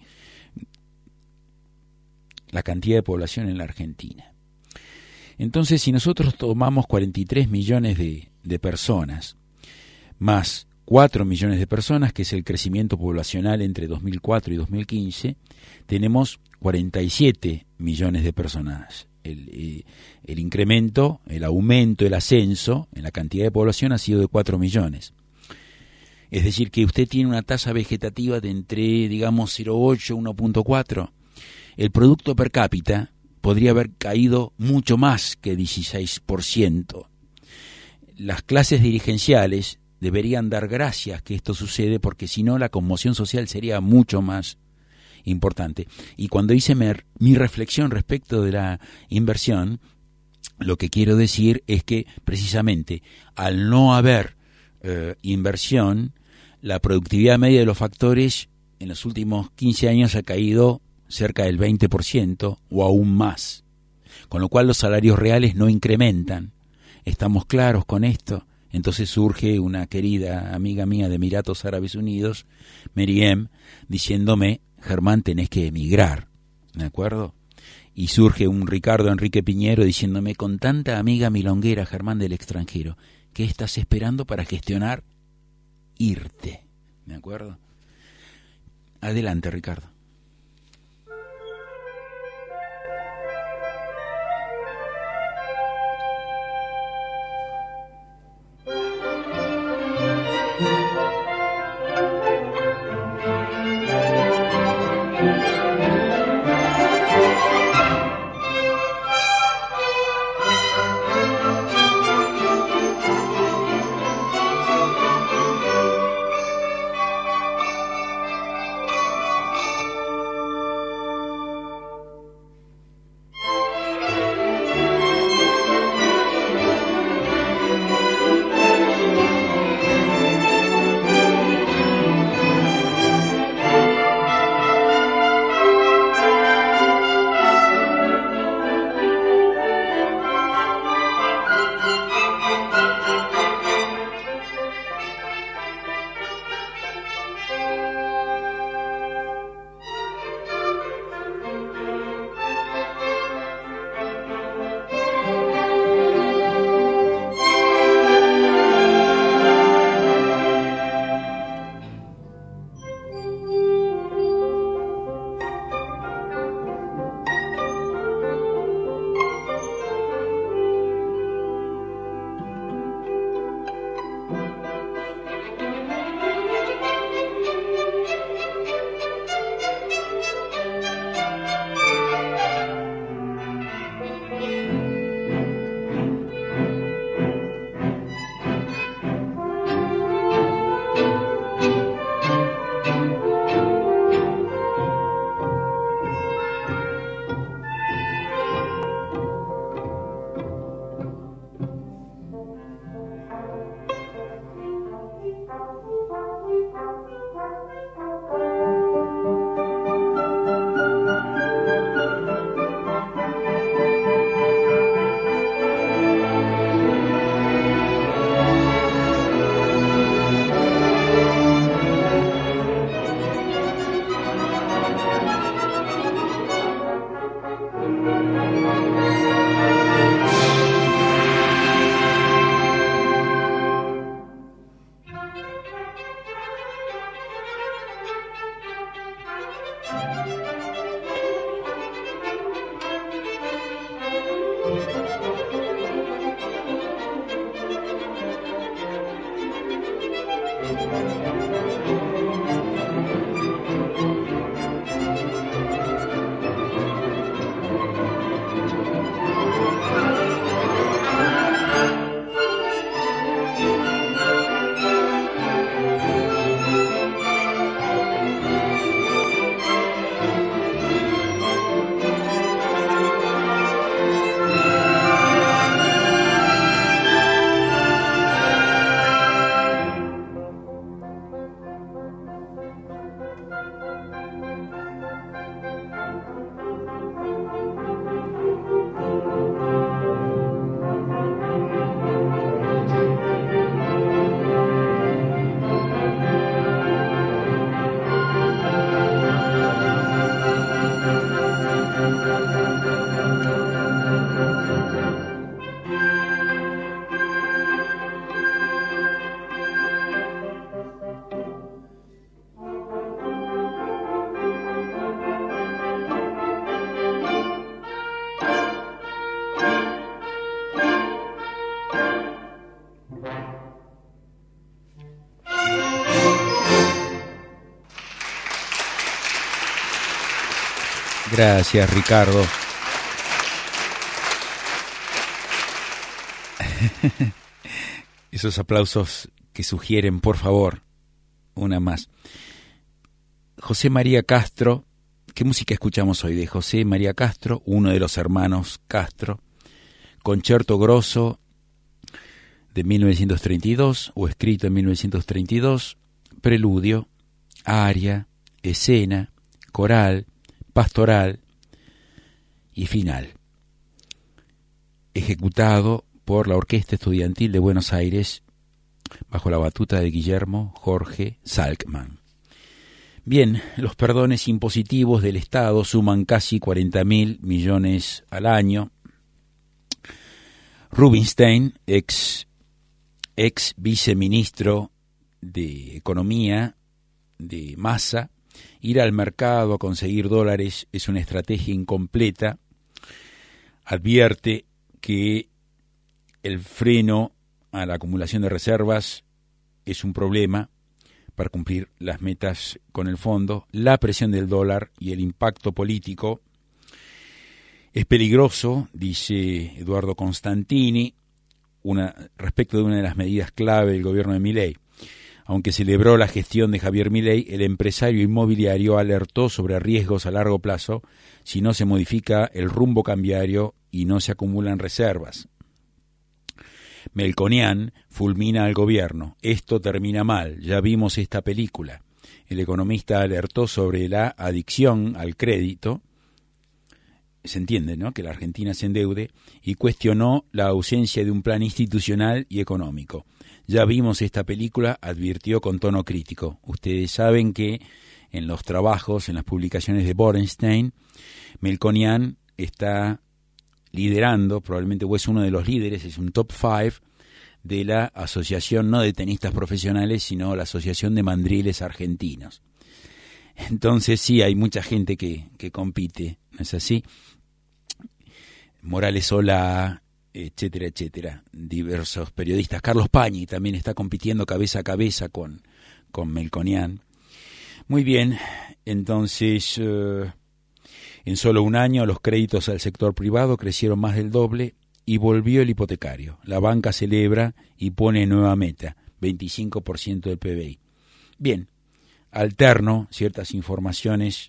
la cantidad de población en la Argentina. Entonces, si nosotros tomamos cuarenta y tres millones de, de personas, más cuatro millones de personas, que es el crecimiento poblacional entre dos mil cuatro y dos mil quince, tenemos cuarenta y siete millones de personas. El, eh, el incremento, el aumento, el ascenso en la cantidad de población ha sido de cuatro millones. Es decir, que usted tiene una tasa vegetativa de entre, digamos, cero punto ocho, uno punto cuatro. El producto per cápita podría haber caído mucho más que dieciséis por ciento. Las clases dirigenciales deberían dar gracias que esto sucede, porque si no la conmoción social sería mucho más importante. Y cuando hice mer, mi reflexión respecto de la inversión, lo que quiero decir es que precisamente al no haber eh, inversión, la productividad media de los factores en los últimos quince años ha caído cerca del veinte por ciento o aún más, con lo cual los salarios reales no incrementan. ¿Estamos claros con esto? Entonces surge una querida amiga mía de Emiratos Árabes Unidos, Meriem, diciéndome: Germán, tenés que emigrar, ¿de acuerdo? Y surge un Ricardo Enrique Piñero diciéndome: con tanta amiga milonguera, Germán, del extranjero, ¿qué estás esperando para gestionar irte? ¿De acuerdo? Adelante, Ricardo. Gracias, Ricardo. Esos aplausos que sugieren, por favor, una más. José María Castro, ¿qué música escuchamos hoy? De José María Castro, uno de los hermanos Castro, Concerto Grosso de mil novecientos treinta y dos, o escrito en mil novecientos treinta y dos, preludio, aria, escena, coral, pastoral y final. Ejecutado por la Orquesta Estudiantil de Buenos Aires bajo la batuta de Guillermo Jorge Salkman. Bien, los perdones impositivos del Estado suman casi cuarenta mil millones al año. Rubinstein, ex, ex viceministro de Economía de Massa, ir al mercado a conseguir dólares es una estrategia incompleta. Advierte que el freno a la acumulación de reservas es un problema para cumplir las metas con el fondo. La presión del dólar y el impacto político es peligroso, dice Eduardo Constantini, una, respecto de una de las medidas clave del gobierno de Milei. Aunque celebró la gestión de Javier Milei, el empresario inmobiliario alertó sobre riesgos a largo plazo si no se modifica el rumbo cambiario y no se acumulan reservas. Melconian fulmina al gobierno. Esto termina mal, ya vimos esta película. El economista alertó sobre la adicción al crédito, se entiende, ¿no?, que la Argentina se endeude, y cuestionó la ausencia de un plan institucional y económico. Ya vimos esta película, advirtió con tono crítico. Ustedes saben que en los trabajos, en las publicaciones de Borenstein, Melconian está liderando, probablemente o es uno de los líderes, es un top five de la asociación no de tenistas profesionales, sino la Asociación de Mandriles Argentinos. Entonces sí, hay mucha gente que, que compite, ¿no es así? Morales Solá, etcétera, etcétera, diversos periodistas. Carlos Pañi también está compitiendo cabeza a cabeza con, con Melconian. Muy bien, entonces... Uh, En solo un año los créditos al sector privado crecieron más del doble y volvió el hipotecario. La banca celebra y pone nueva meta, veinticinco por ciento del P B I. Bien, alterno ciertas informaciones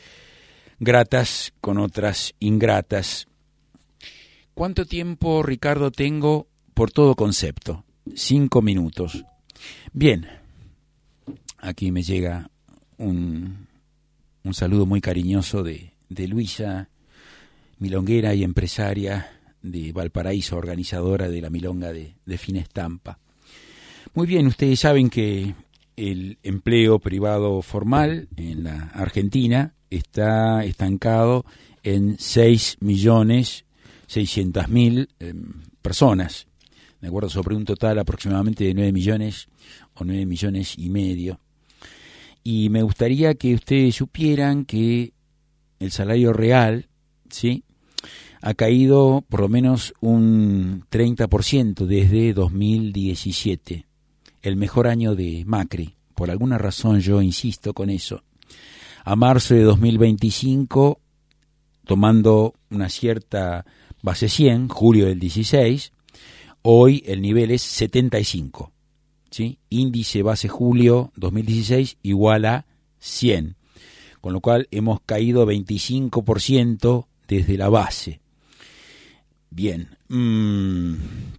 gratas con otras ingratas. ¿Cuánto tiempo, Ricardo, tengo por todo concepto? Cinco minutos. Bien, aquí me llega un, un saludo muy cariñoso de... de Luisa, milonguera y empresaria de Valparaíso, organizadora de la milonga de, de Finestampa. Muy bien, ustedes saben que el empleo privado formal en la Argentina está estancado en seis millones seiscientas mil eh, personas, de acuerdo, sobre un total aproximadamente de nueve millones o nueve millones y medio. Y me gustaría que ustedes supieran que el salario real, ¿sí?, ha caído por lo menos un treinta por ciento desde dos mil diecisiete, el mejor año de Macri. Por alguna razón yo insisto con eso. A marzo de dos mil veinticinco, tomando una cierta base cien, julio del dieciséis, hoy el nivel es setenta y cinco, ¿sí? Índice base julio dos mil dieciséis igual a cien. Con lo cual hemos caído veinticinco por ciento desde la base. Bien, mm,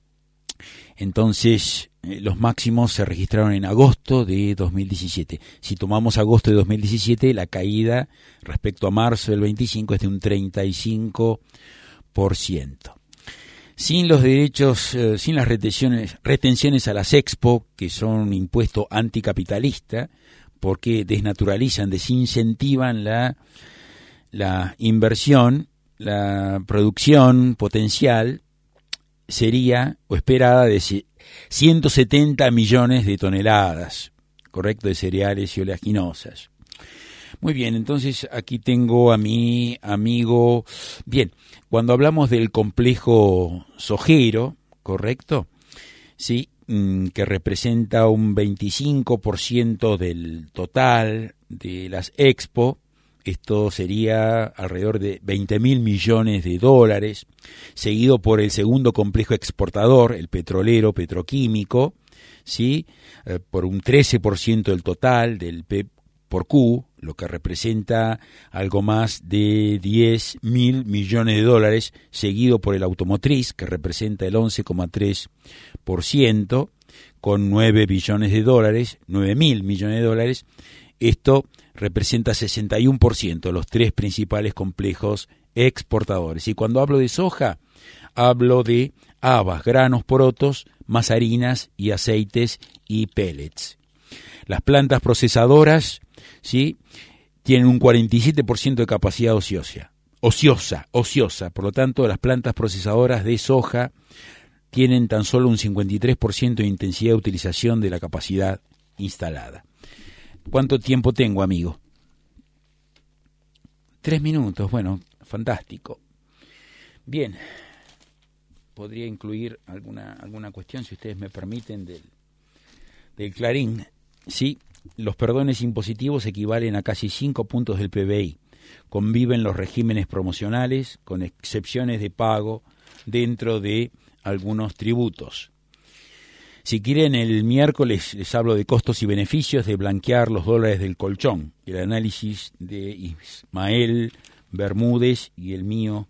entonces eh, los máximos se registraron en agosto de dos mil diecisiete. Si tomamos agosto de dos mil diecisiete, la caída respecto a marzo del veinticinco es de un treinta y cinco por ciento. Sin los derechos, eh, sin las retenciones, retenciones a las Expo, que son un impuesto anticapitalista, porque desnaturalizan, desincentivan la, la inversión, la producción potencial sería, o esperada, de ciento setenta millones de toneladas, correcto, de cereales y oleaginosas. Muy bien, entonces aquí tengo a mi amigo. Bien, cuando hablamos del complejo sojero, correcto, sí, mmm, que representa un veinticinco por ciento del total de las Expo. Esto sería alrededor de veinte mil millones de dólares, seguido por el segundo complejo exportador, el petrolero, petroquímico, ¿sí? Eh, por un trece por ciento del total del P por Q, lo que representa algo más de diez mil millones de dólares, seguido por el automotriz, que representa el once coma tres por ciento, con nueve billones de dólares, nueve mil millones de dólares. Esto representa sesenta y uno por ciento de los tres principales complejos exportadores. Y cuando hablo de soja, hablo de habas, granos, porotos, más harinas y aceites y pellets. Las plantas procesadoras, ¿sí?, tienen un cuarenta y siete por ciento de capacidad ociosa, ociosa, ociosa. Por lo tanto, las plantas procesadoras de soja tienen tan solo un cincuenta y tres por ciento de intensidad de utilización de la capacidad instalada. ¿Cuánto tiempo tengo, amigo? Tres minutos, bueno, fantástico. Bien, podría incluir alguna alguna cuestión, si ustedes me permiten, del, del Clarín. Sí, los perdones impositivos equivalen a casi cinco puntos del P B I. Conviven los regímenes promocionales, con excepciones de pago dentro de algunos tributos. Si quieren, el miércoles les hablo de costos y beneficios de blanquear los dólares del colchón, el análisis de Ismael Bermúdez y el mío.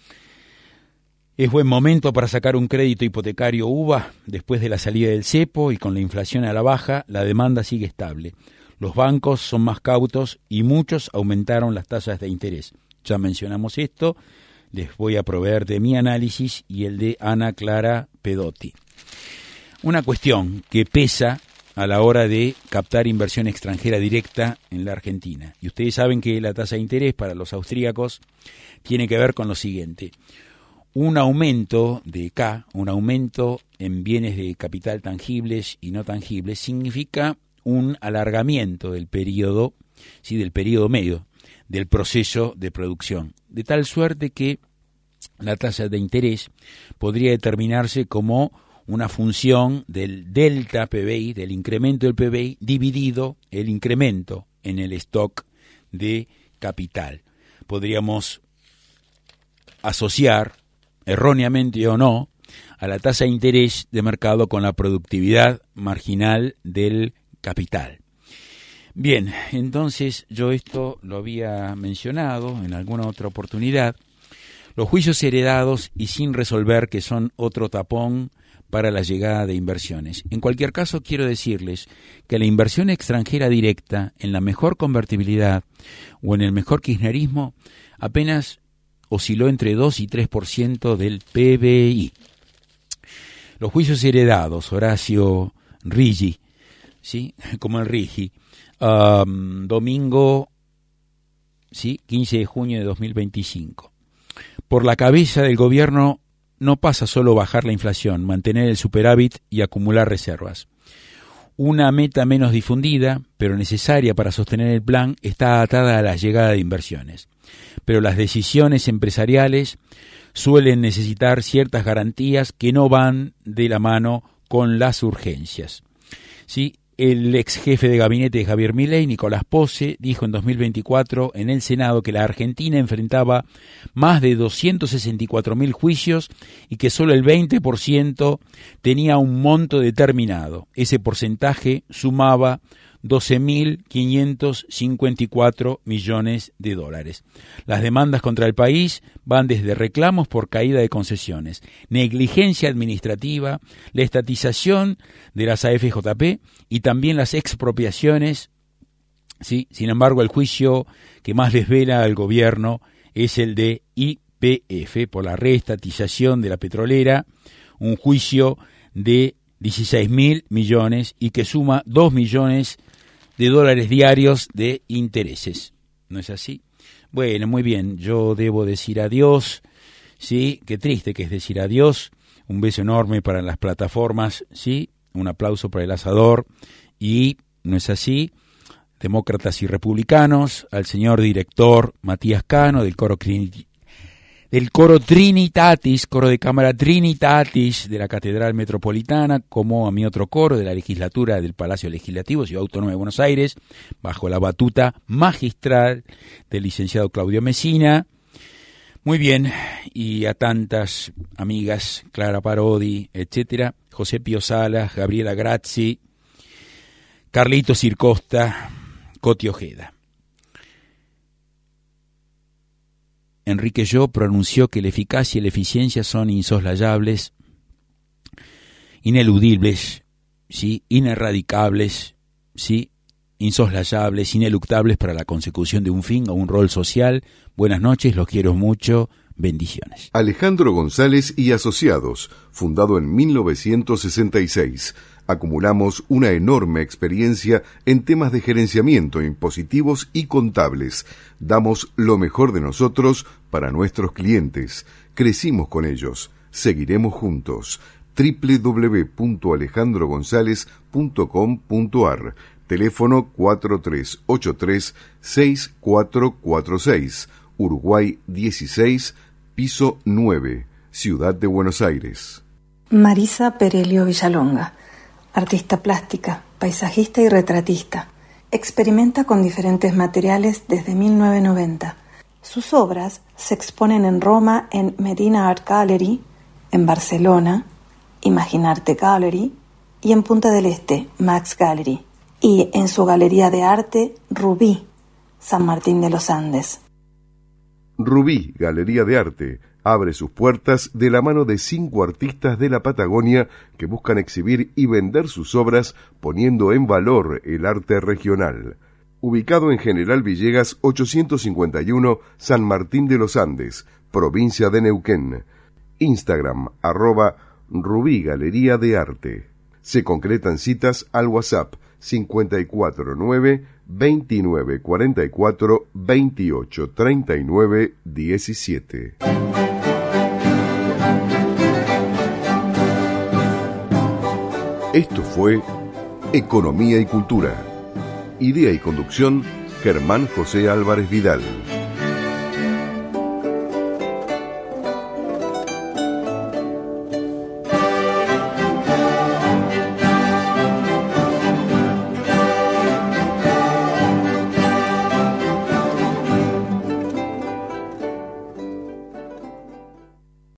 Es buen momento para sacar un crédito hipotecario U V A después de la salida del cepo, y con la inflación a la baja, la demanda sigue estable. Los bancos son más cautos y muchos aumentaron las tasas de interés. Ya mencionamos esto, les voy a proveer de mi análisis y el de Ana Clara Pedotti. Una cuestión que pesa a la hora de captar inversión extranjera directa en la Argentina. Y ustedes saben que la tasa de interés para los austríacos tiene que ver con lo siguiente. Un aumento de K, un aumento en bienes de capital tangibles y no tangibles, significa un alargamiento del periodo, sí, del periodo medio del proceso de producción, de tal suerte que la tasa de interés podría determinarse como una función del delta P B I, del incremento del P B I, dividido el incremento en el stock de capital. Podríamos asociar, erróneamente o no, a la tasa de interés de mercado con la productividad marginal del capital. Bien, entonces yo esto lo había mencionado en alguna otra oportunidad. Los juicios heredados y sin resolver, que son otro tapón para la llegada de inversiones. En cualquier caso, quiero decirles que la inversión extranjera directa, en la mejor convertibilidad o en el mejor kirchnerismo, apenas osciló entre dos y tres por ciento del P B I. Los juicios heredados, Horacio Rigi, ¿sí?, como el Rigi, um, domingo, ¿sí?, quince de junio de dos mil veinticinco. Por la cabeza del gobierno no pasa solo bajar la inflación, mantener el superávit y acumular reservas. Una meta menos difundida, pero necesaria para sostener el plan, está atada a la llegada de inversiones. Pero las decisiones empresariales suelen necesitar ciertas garantías que no van de la mano con las urgencias. ¿Sí? El ex jefe de gabinete de Javier Milei, Nicolás Posse, dijo en dos mil veinticuatro en el Senado que la Argentina enfrentaba más de doscientos sesenta y cuatro mil juicios y que solo el veinte por ciento tenía un monto determinado. Ese porcentaje sumaba doce mil quinientos cincuenta y cuatro millones de dólares. Las demandas contra el país van desde reclamos por caída de concesiones, negligencia administrativa, la estatización de las A F J P y también las expropiaciones. Sí, sin embargo, el juicio que más desvela al gobierno es el de Y P F por la reestatización de la petrolera, un juicio de dieciséis mil millones y que suma dos millones de dólares diarios de intereses. ¿No es así? Bueno, muy bien, yo debo decir adiós, sí, qué triste que es decir adiós, un beso enorme para las plataformas, sí, un aplauso para el asador, y, ¿no es así?, demócratas y republicanos, al señor director Matías Cano del Coro del coro Trinitatis, coro de cámara Trinitatis de la Catedral Metropolitana, como a mi otro coro de la legislatura del Palacio Legislativo, Ciudad Autónoma de Buenos Aires, bajo la batuta magistral del licenciado Claudio Messina. Muy bien, y a tantas amigas, Clara Parodi, etcétera, José Pío Salas, Gabriela Grazzi, Carlito Circosta, Coti Ojeda. Enrique Yo pronunció que la eficacia y la eficiencia son insoslayables, ineludibles, ¿sí? Inerradicables, ¿sí? Insoslayables, ineluctables para la consecución de un fin o un rol social. Buenas noches, los quiero mucho, bendiciones. Alejandro González y Asociados, fundado en mil novecientos sesenta y seis. Acumulamos una enorme experiencia en temas de gerenciamiento, impositivos y contables. Damos lo mejor de nosotros para nuestros clientes. Crecimos con ellos. Seguiremos juntos. doble u doble u doble u punto alejandro gonzález punto com punto a r. Teléfono cuatro tres ocho tres seis cuatro cuatro seis. Uruguay dieciséis, piso nueve. Ciudad de Buenos Aires. Marisa Perelio Villalonga. Artista plástica, paisajista y retratista. Experimenta con diferentes materiales desde mil novecientos noventa. Sus obras se exponen en Roma en Medina Art Gallery, en Barcelona, Imaginarte Gallery, y en Punta del Este, Max Gallery, y en su galería de arte Rubí, San Martín de los Andes. Rubí, Galería de Arte, abre sus puertas de la mano de cinco artistas de la Patagonia que buscan exhibir y vender sus obras poniendo en valor el arte regional. Ubicado en General Villegas ochocientos cincuenta y uno, San Martín de los Andes, provincia de Neuquén. Instagram, arroba Rubí Galería de Arte. Se concretan citas al WhatsApp cincuenta y cuatro nueve, veintinueve cuarenta y cuatro, veintiocho treinta y nueve diecisiete. Esto fue Economía y Cultura. Idea y conducción, Germán José Álvarez Vidal.